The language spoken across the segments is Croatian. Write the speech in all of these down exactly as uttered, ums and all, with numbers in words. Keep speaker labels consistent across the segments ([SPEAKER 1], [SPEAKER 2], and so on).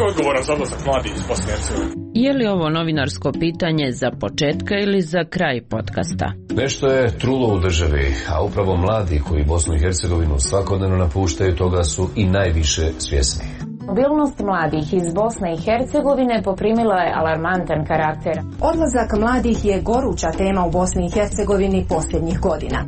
[SPEAKER 1] je odgovoran za odlazak mladih iz Bosne i Hercegovine?
[SPEAKER 2] Je li ovo novinarsko pitanje za početka ili za kraj podcasta?
[SPEAKER 3] Nešto je trulo u državi, a upravo mladi koji Bosnu i Hercegovinu svakodnevno napuštaju toga su i najviše svjesni.
[SPEAKER 4] Mobilnost mladih iz Bosne i Hercegovine poprimila je alarmantan karakter.
[SPEAKER 5] Odlazak mladih je goruća tema u Bosni i Hercegovini posljednjih godina.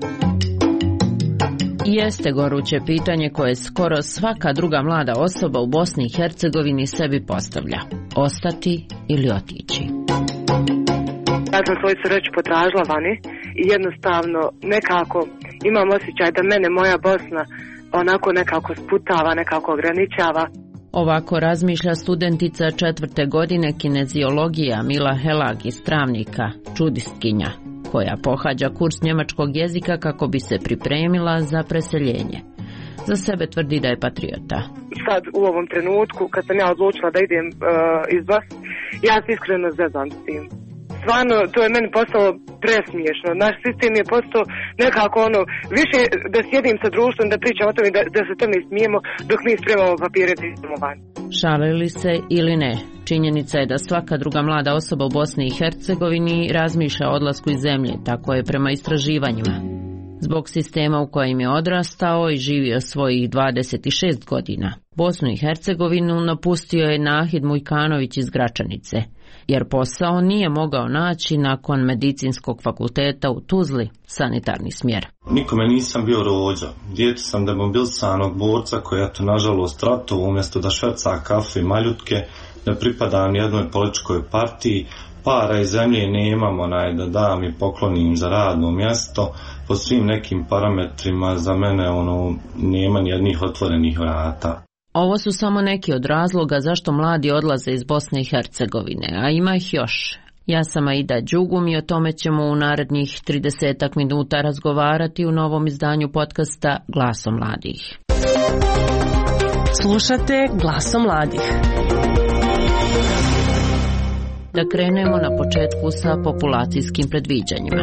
[SPEAKER 2] Jeste goruće pitanje koje skoro svaka druga mlada osoba u Bosni i Hercegovini sebi postavlja. Ostati ili otići?
[SPEAKER 6] Ja sam svoju sreću potražila vani i jednostavno nekako imam osjećaj da mene moja Bosna onako nekako sputava, nekako ograničava.
[SPEAKER 2] Ovako razmišlja studentica četvrte godine kineziologija Mila Helag iz Travnika, čudistkinja, koja pohađa kurs njemačkog jezika kako bi se pripremila za preseljenje. Za sebe tvrdi da je patriota.
[SPEAKER 6] Sad u ovom trenutku kad sam ja odlučila da idem uh, iz Bosne, ja se iskreno zezam s tim. Stvarno, to je meni postalo presmiješno. Naš sistem je postao nekako ono, više da sjedim sa društvom, da pričam o tome, da, da se tome smijemo dok mi spremamo papire da idemo van.
[SPEAKER 2] Šalili se ili ne, činjenica je da svaka druga mlada osoba u Bosni i Hercegovini razmišlja o odlasku iz zemlje, tako je prema istraživanjima. Zbog sistema u kojem je odrastao i živio svojih dvadeset šest godina, Bosnu i Hercegovinu napustio je Nahid Mujkanović iz Gračanice, jer posao nije mogao naći nakon medicinskog fakulteta u Tuzli, sanitarni smjer.
[SPEAKER 7] Nikome nisam bio rođa. Dijete sam demobilisanog borca koji je to nažalost ratovo, umjesto da šverca kafe i maljutke, ne pripadam jednoj političkoj partiji, para i zemlje nemam onaj da dam i poklonim za radno mjesto. Po svim nekim parametrima za mene ono nema nijednih otvorenih vrata.
[SPEAKER 2] Ovo su samo neki od razloga zašto mladi odlaze iz Bosne i Hercegovine, a ima ih još. Ja sam Aida Đugum i o tome ćemo u narednih tridesetak minuta razgovarati u novom izdanju podcasta Glasom mladih.
[SPEAKER 8] Slušate Glasom mladih.
[SPEAKER 2] Da krenemo na početku sa populacijskim predviđanjima.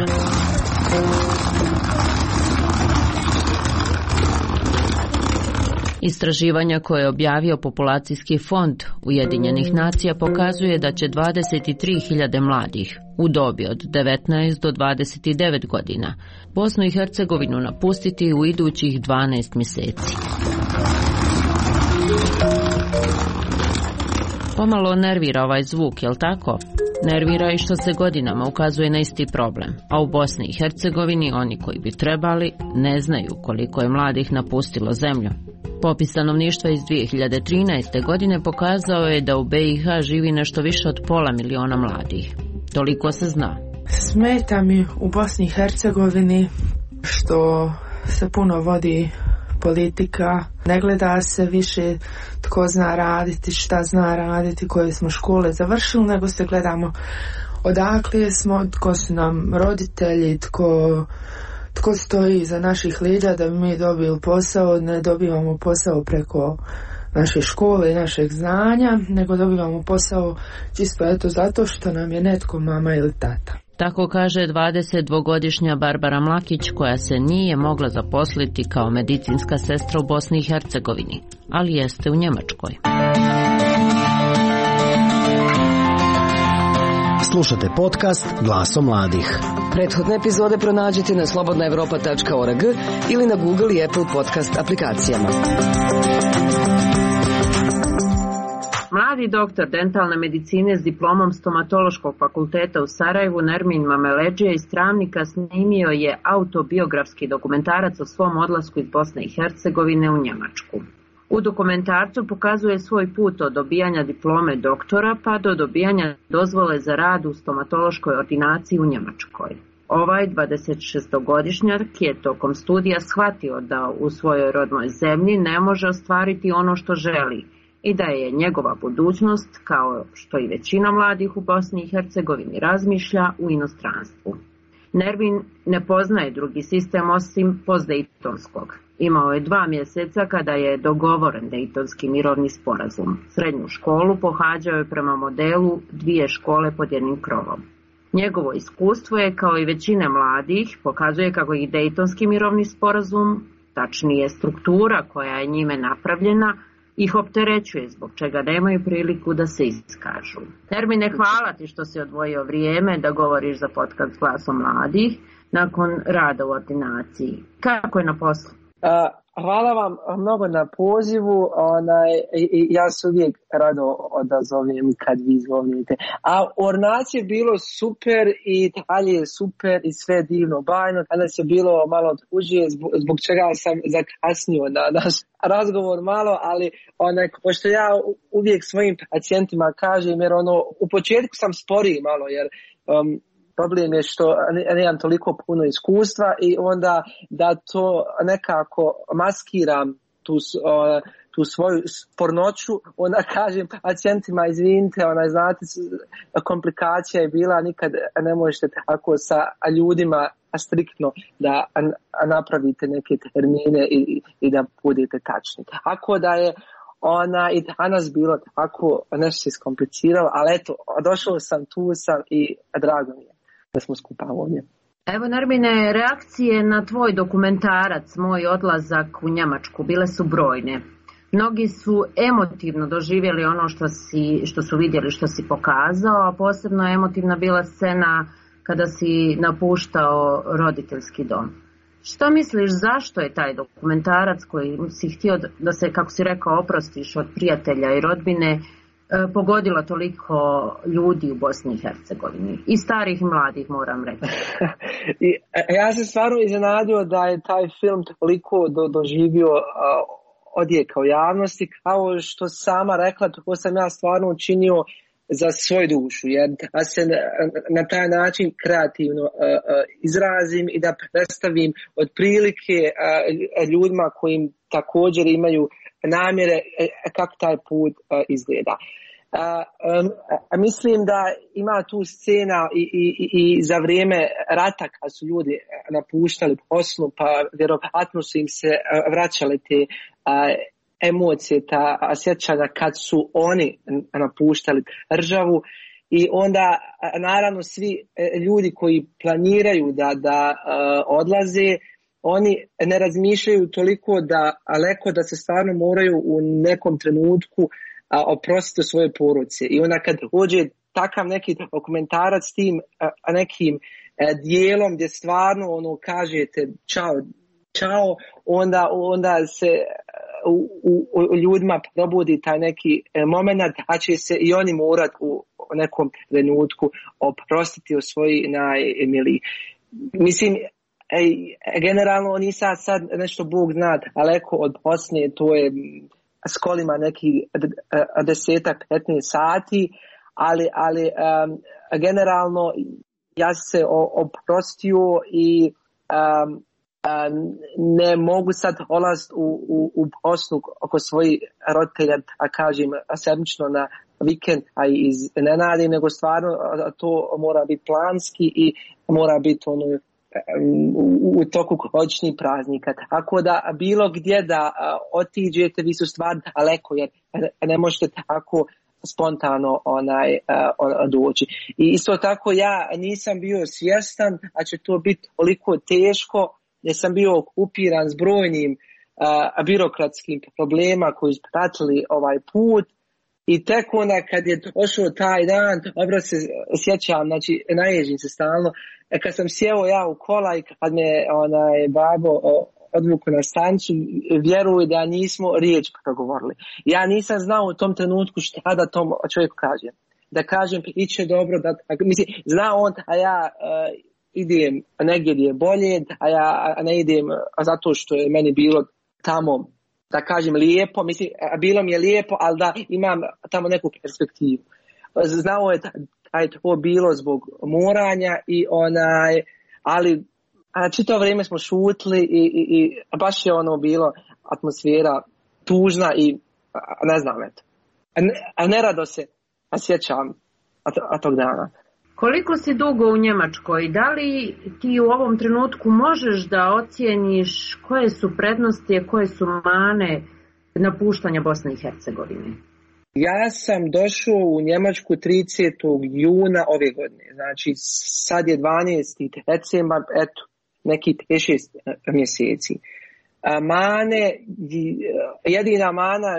[SPEAKER 2] Istraživanja koje je objavio Populacijski fond Ujedinjenih nacija pokazuje da će dvadeset tri hiljade mladih u dobi od devetnaest do dvadeset devet godina Bosnu i Hercegovinu napustiti u idućih dvanaest mjeseci. Pomalo nervira ovaj zvuk, jel tako? Nervira i što se godinama ukazuje na isti problem, a u Bosni i Hercegovini oni koji bi trebali ne znaju koliko je mladih napustilo zemlju. Popis stanovništva iz dvije hiljade trinaeste. godine pokazao je da u B i H živi nešto više od pola miliona mladih. Toliko se zna.
[SPEAKER 9] Smeta mi u Bosni i Hercegovini što se puno vodi politika, ne gleda se više tko zna raditi, šta zna raditi, koje smo škole završili, nego se gledamo odakle smo, tko su nam roditelji, tko, tko stoji iza naših leđa da bi mi dobili posao. Ne dobivamo posao preko naše škole i našeg znanja, nego dobivamo posao čisto eto zato što nam je netko mama ili tata.
[SPEAKER 2] Tako kaže dvadesetdvogodišnja Barbara Mlakić, koja se nije mogla zaposliti kao medicinska sestra u Bosni i Hercegovini, ali jeste u Njemačkoj.
[SPEAKER 8] Slušate podcast Glasom mladih. Prethodne epizode pronađite na slobodna evropa tačka org ili na Google i Apple podcast aplikacijama.
[SPEAKER 2] Mladi doktor dentalne medicine s diplomom stomatološkog fakulteta u Sarajevu Nermin Mameledžija iz Travnika snimio je autobiografski dokumentarac o svom odlasku iz Bosne i Hercegovine u Njemačku. U dokumentarcu pokazuje svoj put od dobijanja diplome doktora pa do dobijanja dozvole za rad u stomatološkoj ordinaciji u Njemačkoj. Ovaj dvadesetšestogodišnjak je tokom studija shvatio da u svojoj rodnoj zemlji ne može ostvariti ono što želi i da je njegova budućnost, kao što i većina mladih u Bosni i Hercegovini razmišlja, u inostranstvu. Nermin ne poznaje drugi sistem osim postdejtonskog. Imao je dva mjeseca kada je dogovoren dejtonski mirovni sporazum. Srednju školu pohađao je prema modelu dvije škole pod jednim krovom. Njegovo iskustvo je, kao i većine mladih, pokazuje kako i dejtonski mirovni sporazum, tačnije struktura koja je njime napravljena, ih opterećuje, zbog čega nemaju priliku da se iskažu. Nermine, hvala ti što si odvojio vrijeme da govoriš za podcast Glasom mladih nakon rada u ordinaciji. Kako je na poslu?
[SPEAKER 10] A, hvala vam mnogo na pozivu. Onaj, i, ja se uvijek rado odazovem kad vi zovnite. A u ordinaciji je bilo super i ali je super i sve divno bajno. Danas je bilo malo tužije zbog, zbog čega sam zakasnio na naš razgovor malo, ali onaj, pošto ja uvijek svojim pacijentima kažem, jer ono, u početku sam sporiji malo, jer um, problem je što nemam toliko puno iskustva i onda da to nekako maskiram tu, tu svoju spornoću, onda kažem pacijentima izvinite, ona, znate, komplikacija je bila, nikad ne možete tako sa ljudima striktno da napravite neke termine i, i da budete tačni. Ako da je ona i danas bilo tako nešto se iskompliciralo, ali eto, došao sam, tu sam i drago mi je da smo skupa ovdje.
[SPEAKER 2] Evo, Nermine, reakcije na tvoj dokumentarac, moj odlazak u Njemačku, bile su brojne. Mnogi su emotivno doživjeli ono što, si, što su vidjeli, što si pokazao, a posebno emotivna bila scena kada si napuštao roditeljski dom. Što misliš, zašto je taj dokumentarac koji si htio da se, kako si rekao, oprostiš od prijatelja i rodbine, pogodila toliko ljudi u Bosni i Hercegovini, i starih i mladih, moram reći?
[SPEAKER 10] I, ja se stvarno iznenadio da je taj film toliko do, doživio uh, odjeka u javnosti, kao što sama rekla, to sam ja stvarno učinio za svoju dušu, jer da se na, na taj način kreativno uh, uh, izrazim i da predstavim otprilike uh, ljudima kojim također imaju namjere kako taj put uh, izgleda. Uh, um, mislim da ima tu scena i, i, i za vrijeme rata kad su ljudi napuštali Bosnu, pa vjerovatno su im se vraćale te uh, emocije, ta sjećanja kad su oni napuštali državu. I onda naravno svi ljudi koji planiraju da, da uh, odlaze, oni ne razmišljaju toliko da daleko da se stvarno moraju u nekom trenutku a, oprostiti svoje porodice. I onda kad dođe takav neki dokumentarac s tim a, nekim a, dijelom gdje stvarno ono kažete čao, čao, onda, onda se u, u, u ljudima probudi taj neki moment, a će se i oni morat u nekom trenutku oprostiti o svoji najmiliji. Mislim, Ej, generalno oni sad, sad nešto Bog zna daleko od Bosne, to je s kolima neki desetak, petnaest sati, ali, ali um, generalno ja se oprostio i um, um, ne mogu sad olaziti u, u, u Bosnu oko svojih roditelja, a kažem sebično na vikend, a i iznenadi, nego stvarno to mora biti planski i mora biti ono u toku godišnjih praznika. Tako da bilo gdje da otiđete, vi su stvarno daleko, jer ne možete tako spontano onaj uh, doći. I isto tako ja nisam bio svjestan, a će to biti toliko teško, jer sam bio okupiran s brojnim uh, birokratskim problema koji su pratili ovaj put. I tek onda kad je došao taj dan, dobro se sjećam, znači naježim se stalno, kad sam sjeo ja u kola i kad me onaj babo odvuku na stanicu, vjeruj da nismo riječ progovorili. Ja nisam znao u tom trenutku šta da tom čovjeku kažem. Da kažem, iće dobro, da, mislim, zna on, a ja uh, idem negdje gdje je bolje, a ja ne idem zato što je meni bilo tamo, da kažem, lijepo, mislim, bilo mi je lijepo, ali da imam tamo neku perspektivu. Znao je da je to bilo zbog moranja i onaj, ali a čitavo vrijeme smo šutili i, i, i baš je ono bilo atmosfera tužna i a, ne znam, eto. A, ne, a nerado se sjećam a, a tog dana.
[SPEAKER 2] Koliko si dugo u Njemačkoj? Da li ti u ovom trenutku možeš da ocijeniš koje su prednosti, a koje su mane napuštanja Bosne i Hercegovine?
[SPEAKER 10] Ja sam došao u Njemačku tridesetog juna ove godine. Znači sad je dvanaesti decembar, eto, neki pet šest mjeseci. Mane, jedina mana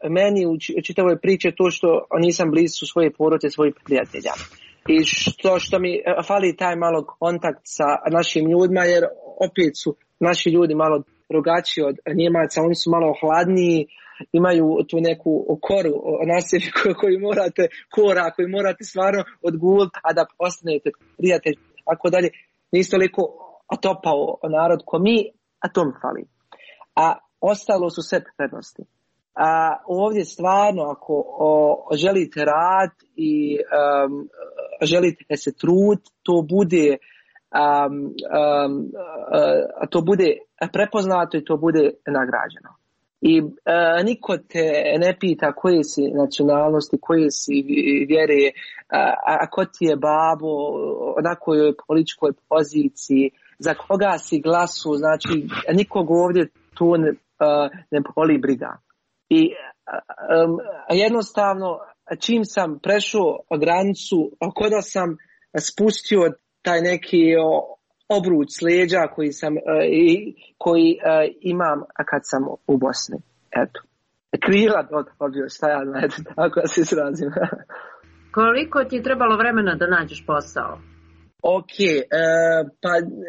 [SPEAKER 10] meni u čitavoj priči to što nisam blizu svoje porodice, svojih prijatelja. I što, što mi fali taj malo kontakt sa našim ljudima, jer opet su naši ljudi malo drugačiji od Njemaca, oni su malo hladniji, imaju tu neku koru na sebi koju morate, kora koju morate stvarno odguliti, a da postanete prijatelj, tako dalje. Nisi toliko atopao narod ko mi, a to mi fali. A ostalo su sve prednosti. A ovdje stvarno ako o, želite rad i um, želite se trud, to bude um, um, uh, to bude prepoznato i to bude nagrađeno. I uh, niko te ne pita koje si nacionalnosti, koje si vjere, a, a ko ti je babo, na kojoj političkoj poziciji, za koga si glasu, znači nikog ovdje tu ne, uh, ne boli briga. I um, jednostavno čim sam prešao granicu, koda sam spustio taj neki obruč s leđa koji sam uh, i, koji uh, imam kad sam u Bosni. Eto. Krila dobio, šta ja znam, eto, tako da se izrazim.
[SPEAKER 2] Koliko ti je trebalo vremena da nađeš posao?
[SPEAKER 10] Ok, uh, pa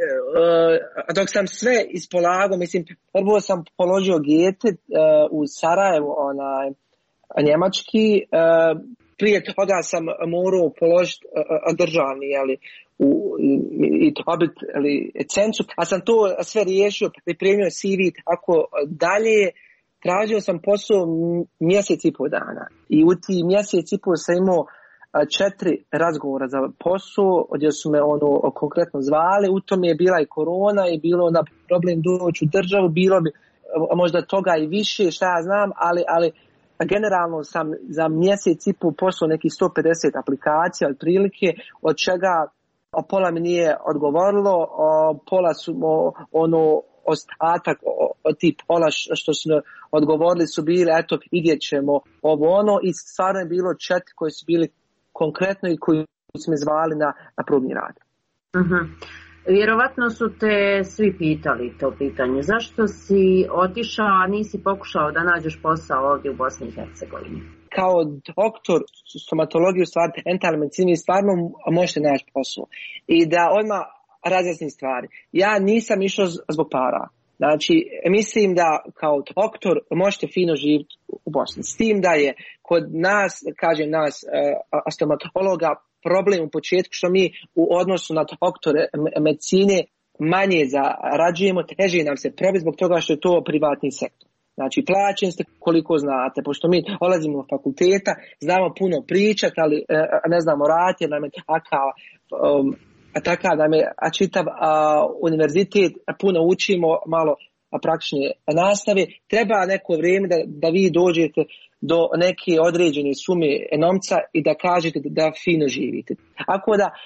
[SPEAKER 10] uh, dok sam sve ispolagao, mislim, prvo sam položio gete uh, u Sarajevu, onaj, njemački, uh, prije toga sam morao položiti uh, državni, jeli, u, i dobiti licencu, a sam to sve riješio, pripremio C V tako dalje, tražio sam posao mjesec i pol dana i u ti mjesec i pol sam imao četiri razgovora za posao, gdje su me ono konkretno zvali, u tom je bila i korona i bilo na problem doći u državu, bilo bi možda toga i više, šta ja znam, ali, ali generalno sam za mjesec i pol poslao nekih sto pedeset aplikacija otprilike, od čega pola mi nije odgovorilo, pola su ono ostatak od tih pola što su odgovorili su bili, eto vidjet ćemo ovo ono, i stvarno je bilo četiri koji su bili konkretno i koji su me zvali na, na probni rad.
[SPEAKER 2] Uh-huh. Vjerovatno su te svi pitali to pitanje. Zašto si otišao, a nisi pokušao da nađeš posao ovdje u Bosni i Hercegovini?
[SPEAKER 10] Kao doktor stomatologije, u stvari dentalne medicine, stvarno možete naći posao. I da odmah razjasnim stvari. Ja nisam išao zbog para. Znači, mislim da kao doktor možete fino živjeti u Bosni. S tim da je kod nas, kažem nas, stomatologa, problem u početku što mi u odnosu na doktore medicine manje zarađujemo, teže nam se probiti zbog toga što je to privatni sektor. Znači, plaćen ste koliko znate, pošto mi olazimo od fakulteta, znamo puno pričati, ali ne znamo raditi, jer nam je takav, um, takav nam je a čitav a, univerzitet, puno učimo, malo a, praktične nastave. Treba neko vrijeme da, da vi dođete do neke određene sume novca i da kažete da, da fino živite. Ako da,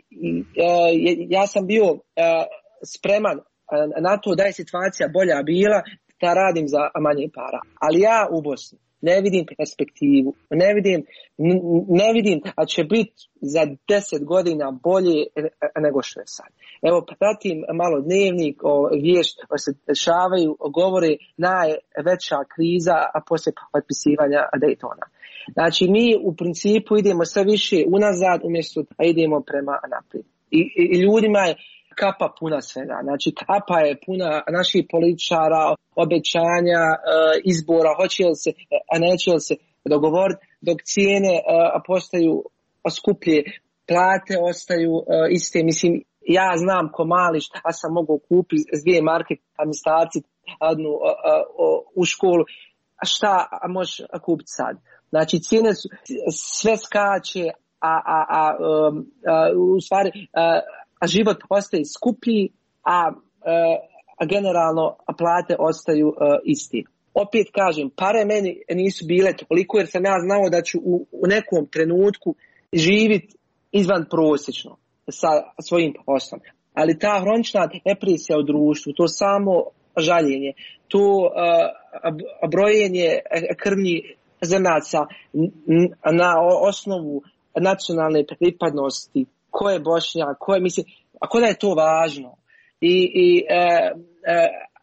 [SPEAKER 10] ja sam bio spreman na to da je situacija bolja bila, da radim za manje para. Ali ja u Bosni ne vidim perspektivu, ne vidim, ne vidim da će biti za deset godina bolje nego što je sad. Evo, pratim malo dnevnik, o, vijest se dešavaju, govore najveća kriza a poslije potpisivanja Daytona. Znači, mi u principu idemo sve više unazad umjesto da idemo prema naprijed. I, i, i ljudima je kapa puna svega. Znači, kapa je puna naših političara, obećanja, izbora, hoće li se, a neće li se dogovoriti, dok cijene postaju skuplje, plate ostaju iste. Mislim, ja znam ko mali šta sam mogao kupiti s dvije marke, a mi starci adnu u školu, šta možeš kupiti sad? Znači, cijene su, sve skače, a, a, a, a u stvari a, a život ostaje skuplji, a, a generalno a plate ostaju a, isti. Opet kažem, pare meni nisu bile toliko jer sam ja znao da ću u, u nekom trenutku živjeti izvan prosječno sa svojim poslom. Ali ta hronična depresija u društvu, to samo žaljenje, to a, brojenje krvnih zrnaca na osnovu nacionalne pripadnosti, ko je Bošnjak, ko je, mislim, a ko da je to važno. I, i e, e,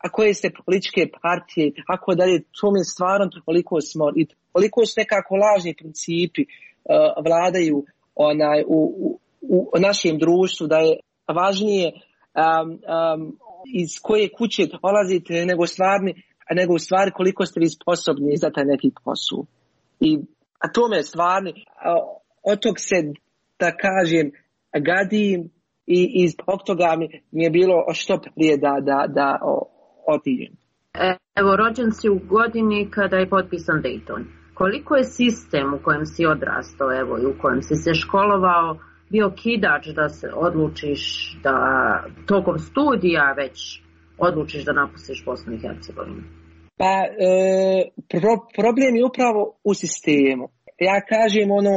[SPEAKER 10] a koje ste političke partije, tako dalje, to mi je stvarno toliko smor. I toliko su nekako lažni principi uh, vladaju onaj, u, u, u našem društvu, da je važnije um, um, iz koje kuće dolazite nego stvarni, nego u stvari koliko ste vi sposobni za taj neki posao. I a to me stvarni, od tog se, da kažem, gadim i, i zbog toga mi, mi je bilo što prije da, da, da otiđem.
[SPEAKER 2] Evo, rođen si u godini kada je potpisan Dayton. Koliko je sistem u kojem si odrastao, evo, i u kojem si se školovao, bio kidač da se odlučiš da tokom studija već odlučiš da napustiš Bosnu i Hercegovinu?
[SPEAKER 10] Pa, e, pro, problem je upravo u sistemu. Ja kažem ono,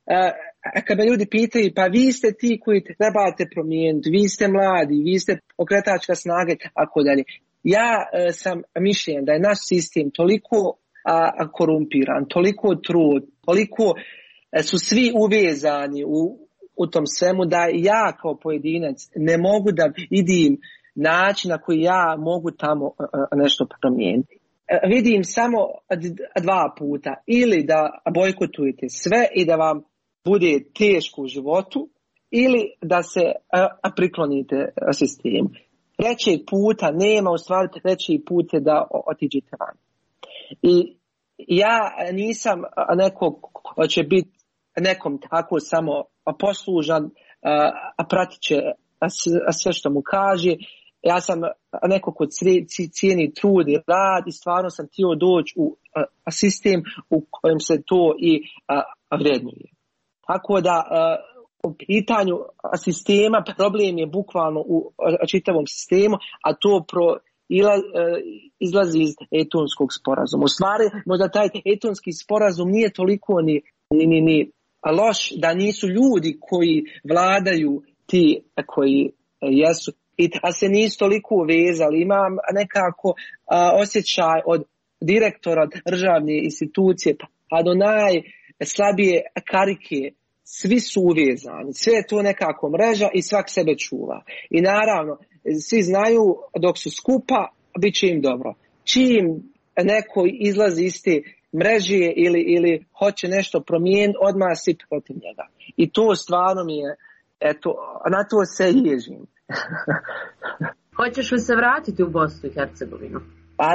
[SPEAKER 10] a kad me ljudi pitaju, pa vi ste ti koji trebate promijeniti, vi ste mladi, vi ste pokretačka snage, tako dalje. Ja e, sam mišljen da je naš sistem toliko a, a korumpiran, toliko trud, toliko e, su svi uvezani u, u tom svemu, da ja kao pojedinac ne mogu da vidim način na koji ja mogu tamo a, nešto promijeniti. E, vidim samo dva puta, ili da bojkotujete sve i da vam bude teško u životu, ili da se a, a priklonite sistemu. Trećeg puta nema, u stvari treći put je da otiđete van. I ja nisam neko ko će biti nekom tako samo poslužan, a pratit će sve što mu kaže. Ja sam neko ko cijeni trud i rad i stvarno sam htio doći u sistem u kojem se to i vrednuje. Tako da u pitanju sistema problem je bukvalno u čitavom sistemu, a to pro, ila, izlazi iz Daytonskog sporazuma. U stvari, možda taj Daytonski sporazum nije toliko ni, ni, ni, ni loš, da nisu ljudi koji vladaju ti koji jesu i da se nisu toliko vezali. Imam nekako a, osjećaj od direktora državne institucije pa do najslabije karike. Svi su uvezani, sve je to nekako mreža i svak sebe čuva. I naravno, svi znaju dok su skupa, bit će im dobro. Čim neko izlazi iz te mreže ili, ili hoće nešto promijeniti, odmah svi protiv njega. I to stvarno mi je, eto, na to se ježim.
[SPEAKER 2] Hoćeš li se vratiti u Bosnu i Hercegovinu?
[SPEAKER 10] Pa,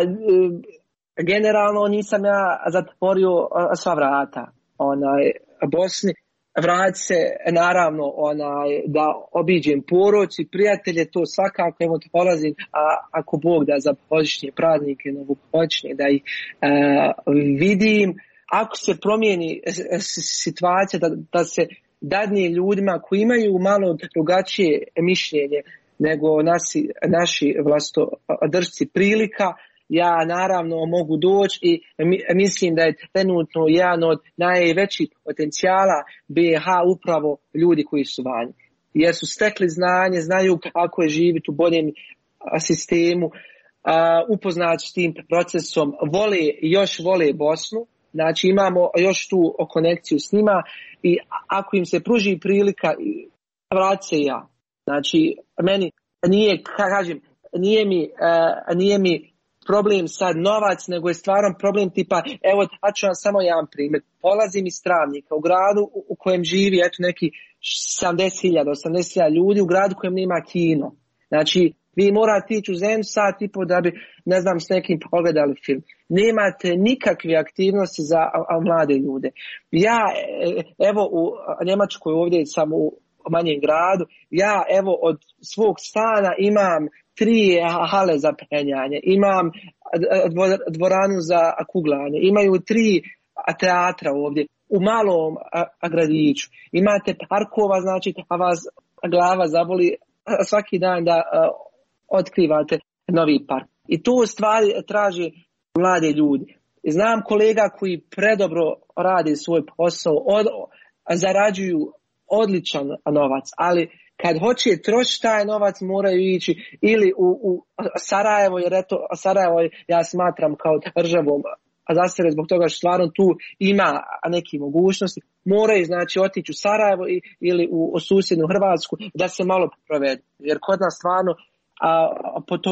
[SPEAKER 10] generalno nisam ja zatvorio sva vrata onaj, Bosni. Vrati se, naravno, onaj, da obiđem porodicu, prijatelje, to svakako, evo to polazim, a ako Bog da za božićne praznike, novogodišnje, da ih a, vidim. Ako se promijeni situacija, da, da se dadne ljudima koji imaju malo drugačije mišljenje nego nasi, naši vlastodržci prilika, ja naravno mogu doći i mislim da je trenutno jedan od najvećih potencijala B i H upravo ljudi koji su vani. Jer su stekli znanje, znaju kako je živjeti u boljem sistemu, upoznati s tim procesom, vole, još vole Bosnu, znači imamo još tu konekciju s njima i ako im se pruži prilika, vrati se ja. Znači, meni nije, kažem, nije mi, nije mi problem sad novac, nego je stvarno problem tipa, evo, da ću vam samo jedan primjer. Polazim iz Travnika, u gradu u kojem živi, eto, neki sedamdeset hiljada, osamdeset hiljada ljudi, u gradu u kojem nema kino. Znači, vi morate ići u zemlju sat i po da bi, ne znam, s nekim pogledali film. Nemate nikakve aktivnosti za a, a, mlade ljude. Ja, evo, u Njemačkoj, ovdje sam u manjem gradu, ja, evo, od svog stana imam tri hale za penjanje, imam dvoranu za kuglanje, imaju tri teatra ovdje u malom gradiću. Imate parkova, znači a vas glava zaboli svaki dan da otkrivate novi park. I to stvari traži mlade ljudi. Znam kolega koji predobro radi svoj posao, od, zarađuju odličan novac, ali kad hoće trošiti taj novac moraju ići ili u, u Sarajevo, jer eto Sarajevo ja smatram kao državom za sebe zbog toga što stvarno tu ima neke mogućnosti, moraju znači otići u Sarajevo i, ili u, u susjednu Hrvatsku da se malo provedu. Jer kod nas stvarno a, po to,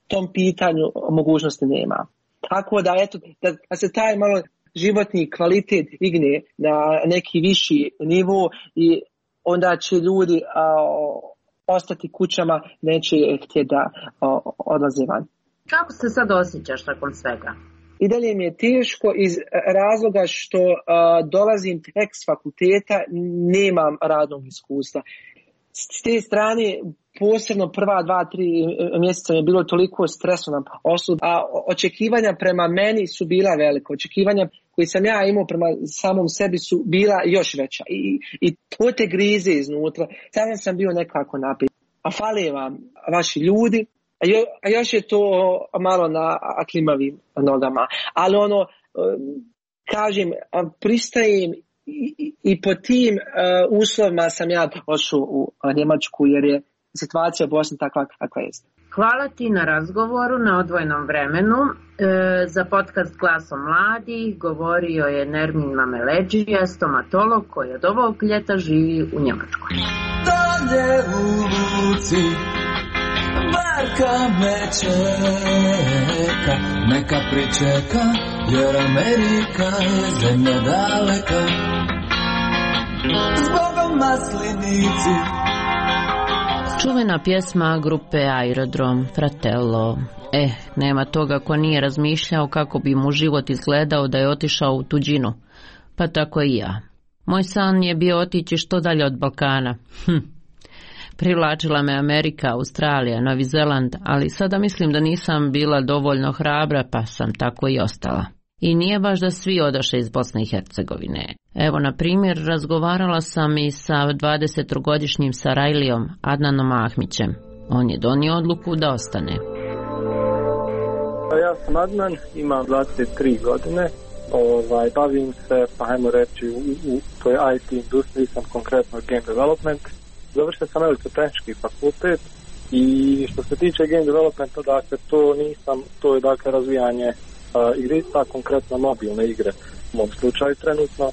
[SPEAKER 10] tom pitanju mogućnosti nema. Tako da, eto, da, da se taj malo životni kvalitet digne na neki viši nivo i onda će ljudi a, ostati kućama, neće htjeti da a, odlaze van.
[SPEAKER 2] Kako se sad osjećaš nakon svega?
[SPEAKER 10] I dalje mi je teško iz razloga što a, dolazim tek s fakulteta, nemam radnog iskustva. S te strane, posebno prva dva, tri mjeseca mi je bilo toliko stresno na poslu, a očekivanja prema meni su bila velika. Očekivanja koje sam ja imao prema samom sebi su bila još veća. I, i to te grize iznutra. Sada sam bio nekako napet. A fale vam vaši ljudi, a, jo, a još je to malo na klimavim nogama. Ali ono, kažem, pristajem I, i, i po tim uh, uslovima sam ja došao u uh, Njemačku jer je situacija u Bosni takva kakva je.
[SPEAKER 2] Hvala ti na razgovoru na odvojenom vremenu. E, za podcast Glasom mladih govorio je Nermin Mameleđija, stomatolog koji od ovog ljeta živi u Njemačkoj.
[SPEAKER 11] Dolje u luci Marka me čeka, neka pričeka, jer Amerika je zemlja daleka. Zbogom maslinici.
[SPEAKER 2] Čuvena pjesma grupe Aerodrom, Fratello. Eh, nema toga ko nije razmišljao kako bi mu život izgledao da je otišao u tuđinu. Pa tako i ja. Moj san je bio otići što dalje od Balkana. Hm. Privlačila me Amerika, Australija, Novi Zeland, ali sada mislim da nisam bila dovoljno hrabra, pa sam tako i ostala. I nije baš da svi odaše iz Bosne i Hercegovine. Evo, na primjer, razgovarala sam i sa dvadesettrogodišnjim Sarajlijom, Adnanom Ahmićem. On je donio odluku da ostane.
[SPEAKER 12] Ja sam Adnan, imam dvadeset tri godine, ovaj, bavim se, pa hajmo reći, u, u toj I T industriji, sam konkretno game development. Završio sam elektrotehnički fakultet i što se tiče game developmenta, dakle, to nisam, to je dakle razvijanje uh, igrica, konkretno mobilne igre u mom slučaju trenutno.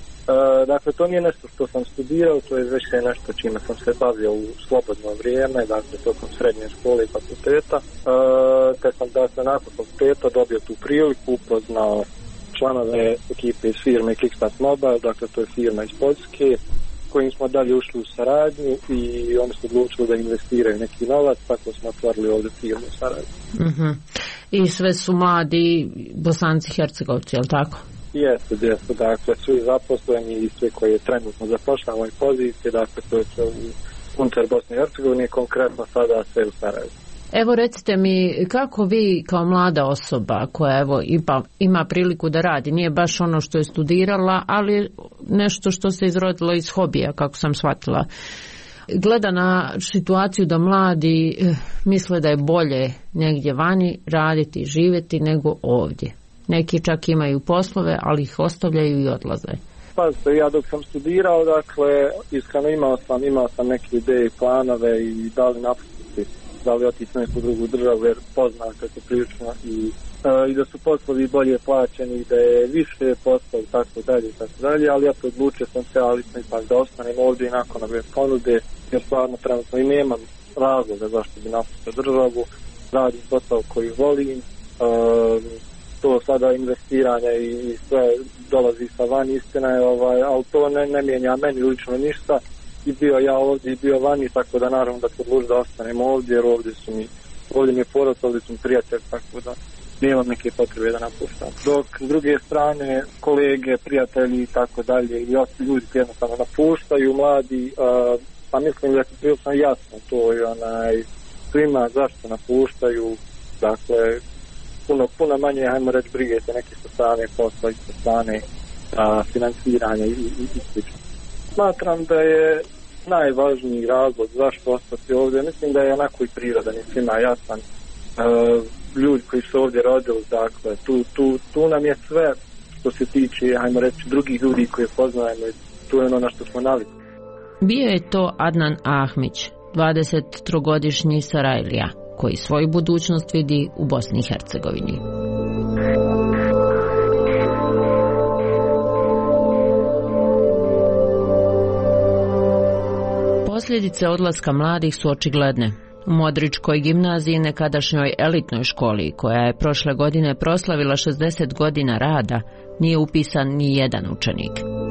[SPEAKER 12] Uh, dakle, to nije nešto što sam studirao, to je već nešto čime sam se bavio u slobodno vrijeme, dakle, tokom srednje škole i fakulteta. Uh, te sam, dakle, nakon fakulteta dobio tu priliku, upoznao članove ekipe iz firme Kickstart Mobile, dakle, to je firma iz Poljske, kojim smo dalje ušli u saradnju i oni su odlučili da investiraju neki novac, tako smo otvorili ovdje firmu u saradnju.
[SPEAKER 2] Uh-huh. I sve su mladi Bosanci i Hercegovci, je li tako?
[SPEAKER 12] Jeste, jeste, dakle, svi zaposleni i sve koji je trenutno zapošljava ovoj poziciji, dakle, to je sve unutar Bosne i Hercegovine, konkretno sada sve u Sarajevu.
[SPEAKER 2] Evo, recite mi, kako vi kao mlada osoba koja evo ima, ima priliku da radi, nije baš ono što je studirala, ali nešto što se izrodilo iz hobija, kako sam shvatila, gleda na situaciju da mladi eh, misle da je bolje negdje vani raditi i živjeti nego ovdje. Neki čak imaju poslove, ali ih ostavljaju i odlaze.
[SPEAKER 12] Pa ja dok sam studirao, dakle, iskreno imao sam, imao sam neke ideje i planove i da li napustiti, da li otići neku drugu državu, jer poznate se prilično i, uh, i da su poslovi bolje plaćeni, da je više posla i tako dalje i tako dalje, ali ja odlučio sam se, ali sam ipak da ostanem ovdje i nakon ove ponude, jer stvarno trenutno i nemam razloga zašto bi napustio državu, radim posao koji volim, uh, to sada investiranje i sve dolazi sa van, istina je, ovaj, ali to ne, ne mijenja meni lično ništa. I bio ja ovdje i bio vani, tako da naravno da podluži da ostanem ovdje, jer ovdje su mi, ovdje mi je porod, ovdje su mi prijatelj, tako da nemam neke potrebe da napuštam. Dok s druge strane kolege, prijatelji i tako dalje, i ljudi jednostavno napuštaju, mladi, uh, pa mislim da je prilično jasno to i onaj, svima zašto napuštaju, dakle, puno, puno manje, hajmo reći, brige se neki sa strane posla i sa strane uh, financiranja i, i, i slično. Smatram da je najvažniji razlog zašto ostati ovdje, mislim da je onako i prirodan i svima jasan. Uh, ljudi koji su ovdje rodili, dakle, tu, tu, tu nam je sve što se tiče, hajmo reći, drugih ljudi koje poznajemo, tu je ono na što smo navikli.
[SPEAKER 2] Bio je to Adnan Ahmić, dvadesettrogodišnji Sarajlija, koji svoju budućnost vidi u Bosni i Hercegovini. Posljedice odlaska mladih su očigledne. U Modričkoj gimnaziji, nekadašnjoj elitnoj školi, koja je prošle godine proslavila šezdeset godina rada, nije upisan ni jedan učenik.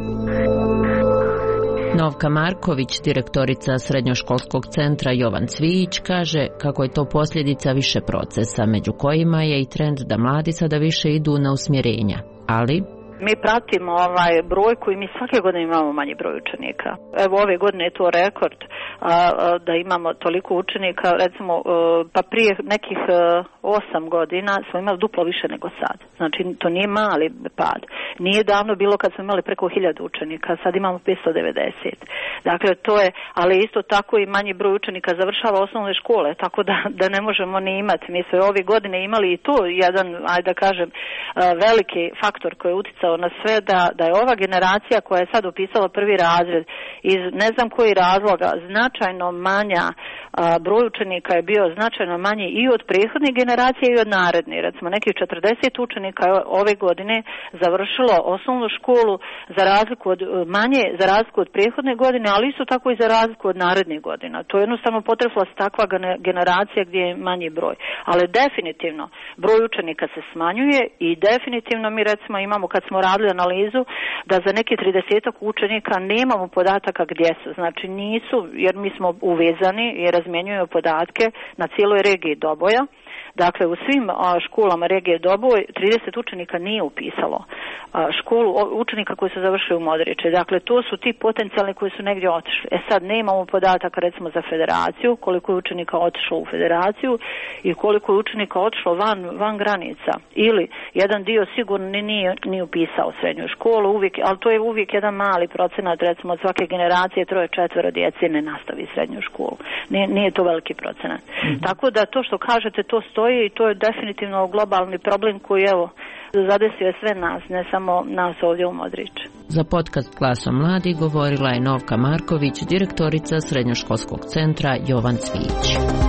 [SPEAKER 2] Novka Marković, direktorica srednjoškolskog centra Jovan Cvijić, kaže kako je to posljedica više procesa, među kojima je i trend da mladi sada više idu na usmjerenja, ali
[SPEAKER 13] mi pratimo ovaj brojku i mi svake godine imamo manji broj učenika. Evo ove godine je to rekord a, a, da imamo toliko učenika, recimo a, pa prije nekih a, osam godina smo imali duplo više nego sad. Znači to nije mali pad. Nije davno bilo kad smo imali preko hiljadu učenika, sad imamo petsto devedeset. Dakle to je, ali isto tako i manji broj učenika završava osnovne škole, tako da, da ne možemo ni imati. Mi smo ove godine imali i to jedan, ajde da kažem, a, veliki faktor koji je uticao na sve da, da je ova generacija koja je sad upisala prvi razred iz ne znam koji razloga značajno manja, a, broj učenika je bio značajno manji i od prethodnih generacija i od narednih. Recimo nekih četrdeset učenika je ove godine završilo osnovnu školu za razliku od manje, za razliku od prethodne godine, ali isto tako i za razliku od narednih godina. To je jednostavno potresla se takva generacija gdje je manji broj. Ali definitivno broj učenika se smanjuje i definitivno mi recimo imamo kad smo radili analizu da za neki tridesetak učenika nemamo podataka gdje su. Znači nisu, jer mi smo uvezani i razmjenjujemo podatke na cijeloj regiji Doboja. Dakle, u svim a, školama regije Doboj trideset učenika nije upisalo a, školu učenika koji su završili u Modriče. Dakle, to su ti potencijalni koji su negdje otišli. E sad, nemamo podataka recimo za federaciju, koliko je učenika otišlo u federaciju i koliko je učenika otišlo van, van granica. Ili jedan dio sigurno nije, nije upisao srednju školu, uvijek, ali to je uvijek jedan mali procenat, recimo od svake generacije troje četvero djece ne nastavi srednju školu. Nije, nije to veliki procenat. Mm-hmm. Tako da to što kažete, to stoji i to je definitivno globalni problem koji evo zadesio je sve nas, ne samo nas ovdje u Modriču.
[SPEAKER 2] Za podcast Glasom mladih govorila je Novka Marković, direktorica srednjoškolskog centra Jovan Cvijić.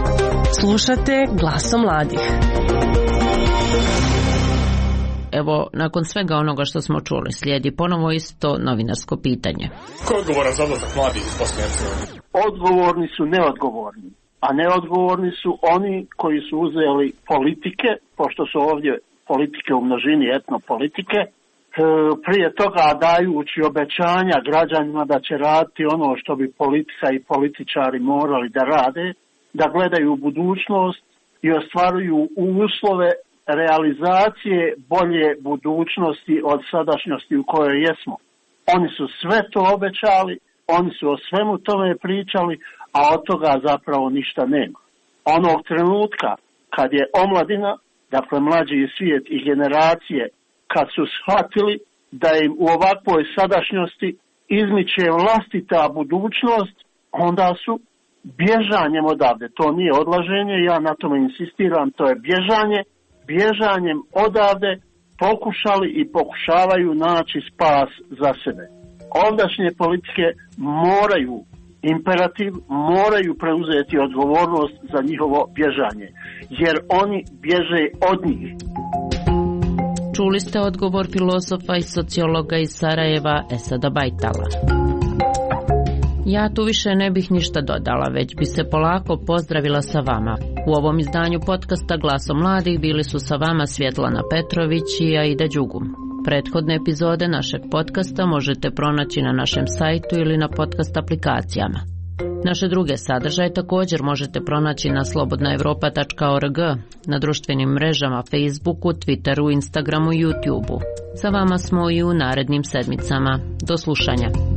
[SPEAKER 8] Slušate Glasom mladih.
[SPEAKER 2] Evo, nakon svega onoga što smo čuli, slijedi ponovo isto novinarsko pitanje.
[SPEAKER 1] Ko je odgovoran za odlazak mladih iz Bosne i Hercegovine?
[SPEAKER 14] Odgovorni su neodgovorni. A neodgovorni su oni koji su uzeli politike, pošto su ovdje politike u množini etnopolitike, e, prije toga dajući obećanja građanima da će raditi ono što bi politika i političari morali da rade, da gledaju u budućnost i ostvaruju uslove realizacije bolje budućnosti od sadašnjosti u kojoj jesmo. Oni su sve to obećali, oni su o svemu tome pričali, a od toga zapravo ništa nema. Onog trenutka kad je omladina, dakle mlađi svijet i generacije, kad su shvatili da im u ovakvoj sadašnjosti izmiče vlastita budućnost, onda su bježanjem odavde, to nije odlaženje, ja na tome insistiram, to je bježanje, bježanjem odavde pokušali i pokušavaju naći spas za sebe. Ondašnje politike moraju imperativ, moraju preuzeti odgovornost za njihovo bježanje, jer oni bježe od njih.
[SPEAKER 2] Čuli ste odgovor filozofa i sociologa iz Sarajeva Esada Bajtala. Ja tu više ne bih ništa dodala, već bi se polako pozdravila sa vama. U ovom izdanju podcasta Glasom mladih bili su sa vama Svjetlana Petrović i Aida Đugum. Prethodne epizode našeg podcasta možete pronaći na našem sajtu ili na podcast aplikacijama. Naše druge sadržaje također možete pronaći na slobodna evropa tačka org, na društvenim mrežama Facebooku, Twitteru, Instagramu i YouTubeu. Sa vama smo i u narednim sedmicama. Do slušanja.